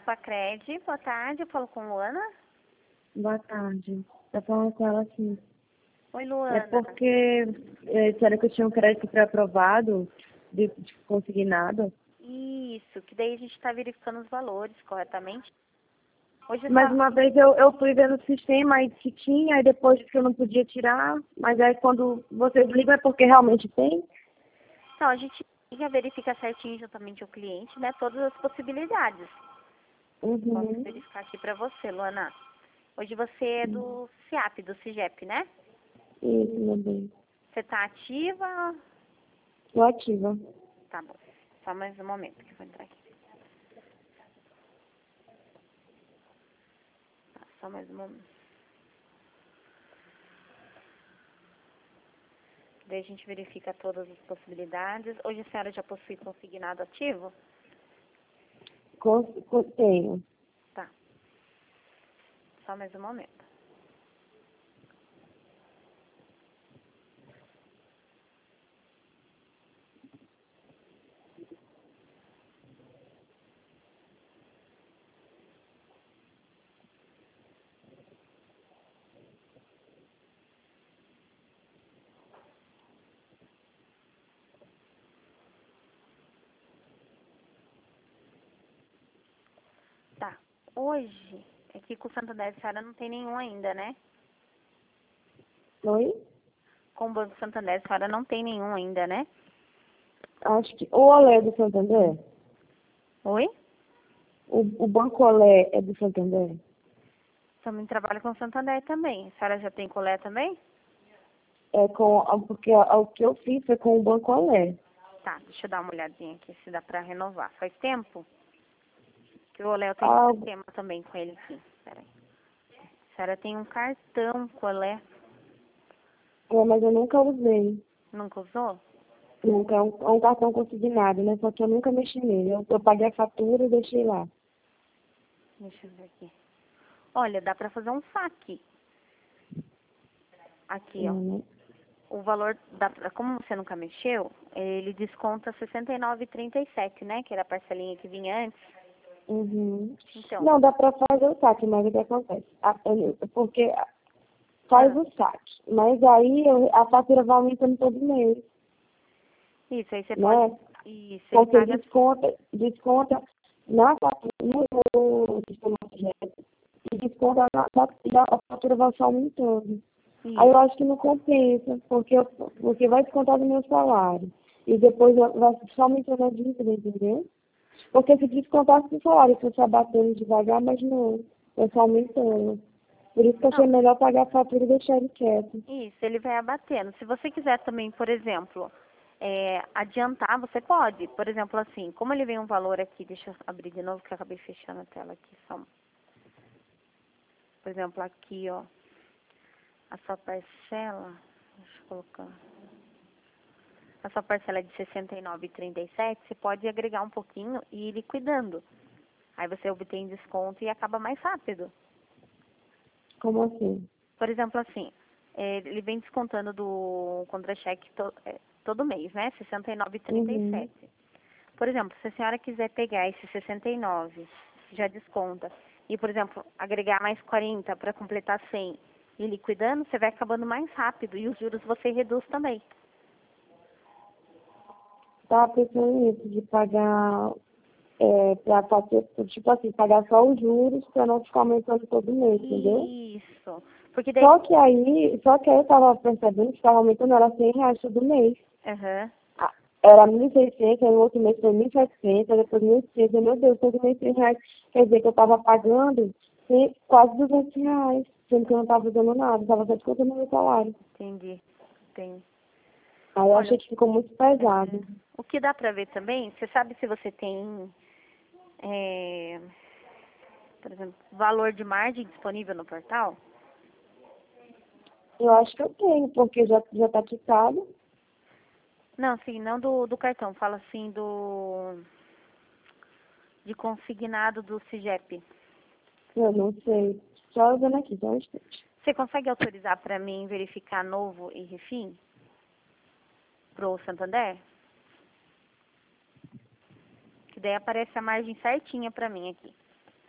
Sacredi, boa tarde, eu falo com Luana. Boa tarde. Tô falando com ela assim. Oi, É Luana. porque disseram que eu tinha um crédito pré-aprovado de consignado. Isso, que daí a gente está verificando os valores corretamente. Hoje Mais só... uma vez eu fui ver no sistema aí que tinha, aí depois que eu não podia tirar, mas aí quando vocês ligam é porque realmente tem. Então, a gente verifica certinho juntamente o cliente, né, todas as possibilidades. Posso Uhum. verificar aqui para você, Luana. Hoje você é do CIAP, do CIGEP, né? Isso, meu bem. Você está ativa? Tô ativa. Tá bom. Só mais um momento que eu vou entrar aqui. Tá, só mais um momento. Daí a gente verifica todas as possibilidades. Hoje a senhora já possui consignado ativo? Tenho. Tá. Só mais um momento. Tá. Hoje, aqui com o Santander, a senhora não tem nenhum ainda, né? Oi? Com o Banco Santander, a senhora não tem nenhum ainda, né? Acho que. O Olé é do Santander? Oi? O Banco Olé é do Santander? Também trabalho com o Santander também. A senhora já tem colé também? Porque o que eu fiz foi com o Banco Olé. Tá, deixa eu dar uma olhadinha aqui se dá pra renovar. Faz tempo? Que o Olé eu tenho Ah, sistema também com ele aqui. Peraí. A senhora tem um cartão com o Olé. mas eu nunca usei. Nunca usou? Nunca. É um cartão consignado, né? Só que eu nunca mexi nele. Eu paguei a fatura e deixei lá. Deixa eu ver aqui. Olha, dá pra fazer um saque. Aqui, ó. Né? O valor, como você nunca mexeu, ele desconta R$ 69,37, né? Que era a parcelinha que vinha antes. Uhum. Então, Não, dá pra fazer o saque, mas o que acontece? Porque faz ah, o saque. Mas aí a fatura vai aumentando todo mês, isso, aí você pode... né? Isso, ele Porque paga... desconta na fatura, no sistema e desconta e a fatura vai só aumentando. Aí eu Isso, acho que não compensa, porque vai descontar do meu salário. E depois vai só aumentando a dívida, entendeu? Porque se descontasse do salário, fosse abatendo devagar, mas não, é só aumentando. Por isso que eu achei não, melhor pagar a fatura e deixar ele quieto. isso, ele vai abatendo. Se você quiser também, por exemplo, adiantar, você pode. Por exemplo, assim, como ele vem um valor aqui, deixa eu abrir de novo, que eu acabei fechando a tela aqui. Só, por exemplo, aqui, ó, a sua parcela, deixa eu colocar... A sua parcela é de R$ 69,37, você pode agregar um pouquinho e ir liquidando. Aí você obtém desconto e acaba mais rápido. Como assim? Por exemplo, assim, ele vem descontando do contra-cheque todo mês, né? R$ Uhum. 69,37. Por exemplo, se a senhora quiser pegar esse 69, já desconta, e, por exemplo, agregar mais 40 para completar 100 e liquidando, você vai acabando mais rápido e os juros você reduz também. Tava pensando nisso, de pagar, pra fazer, tipo assim, pagar só os juros pra não ficar aumentando todo mês, entendeu? Isso. Porque daí... Só que aí eu tava percebendo que estava aumentando, era R$ 100 todo mês. Aham. Ah, era 1.600, aí no outro mês foi 1.700, aí depois 1.800, meu Deus, todo mês R$ 100. Quer dizer que eu tava pagando quase R$ 200, sendo que eu não tava usando nada, tava só descontando meu salário. Entendi. Entendi. Aí eu Olha, achei que ficou muito pesado. o que dá pra ver também, você sabe se você tem, é, por exemplo, valor de margem disponível no portal? Eu acho que eu tenho, porque já tá quitado. Não, sim, não do cartão, fala assim de consignado do CIGEP. Eu não sei. Só vendo aqui, só um instante. Você consegue autorizar pra mim verificar novo e refim pro Santander? Que daí aparece a margem certinha pra mim aqui.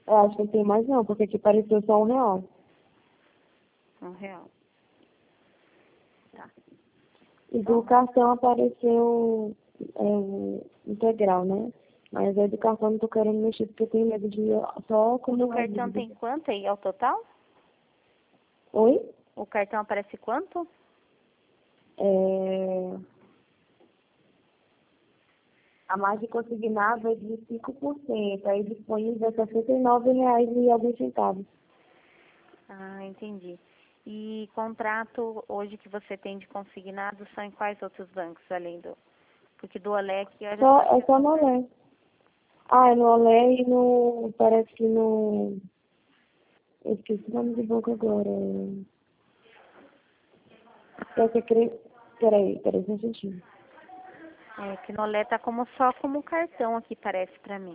Eu acho que não tem mais não, porque aqui apareceu só R$ 1. R$1. Tá. E do cartão apareceu integral, né? Mas aí do cartão eu não tô querendo mexer porque eu tenho medo de só No acumular cartão dívida. tem quanto aí ao total? Oi? O cartão aparece quanto? A margem consignada é de 5%, aí disponível é R$ 69 e alguns centavos. Ah, entendi. E contrato hoje que você tem de consignado são em quais outros bancos, além do... Porque do Olé aqui, olha só... É só no Olé. Ah, é no Olé e no. Parece que no. Eu esqueci o nome do banco agora. Peraí, só um instantinho. É, que no Olé tá como, só como cartão aqui, parece pra mim.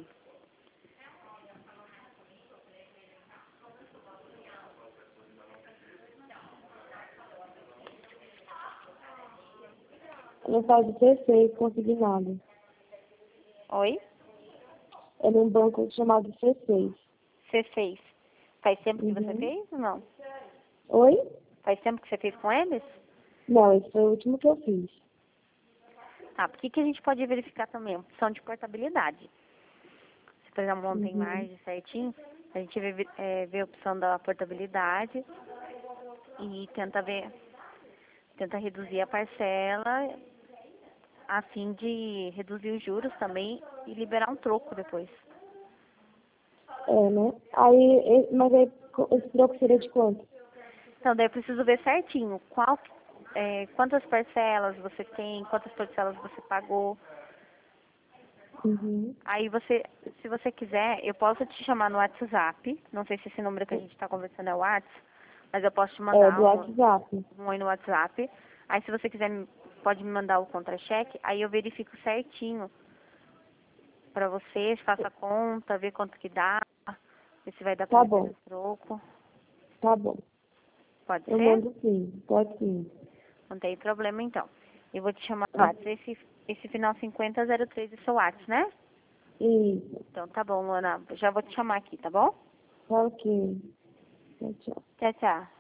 Ela faz o C6 consignado. Oi? É num banco chamado C6. Você fez. Faz tempo que você Uhum. fez ou não? Oi? Faz tempo que você fez com eles? Não, esse foi o último que eu fiz. Tá, por que a gente pode verificar também? Opção de portabilidade. Se, por exemplo, não tem Uhum. margem certinho, a gente vê a opção da portabilidade e tenta reduzir a parcela a fim de reduzir os juros também e liberar um troco depois. É, né? Mas aí esse troco seria de quanto? Então, daí eu preciso ver certinho quantas parcelas você tem, quantas parcelas você pagou. Uhum. Aí se você quiser, eu posso te chamar no WhatsApp. Não sei se esse número que a gente está conversando é o WhatsApp, mas eu posso te É, mandar do WhatsApp. um oi no WhatsApp. Aí se você quiser, pode me mandar o contra-cheque, aí eu verifico certinho pra você, faça a conta, ver quanto que dá, ver se vai dar pra Tá liberar bom, o troco. tá bom. Pode Eu ser? mando sim, pode sim. Não tem problema então. Eu vou te chamar no Ah, WhatsApp, esse final 5003 é seu WhatsApp, né? isso. Então tá bom, Luana. Já vou te chamar aqui, tá bom? Tá ok. Tchau, tchau. Tchau, tchau.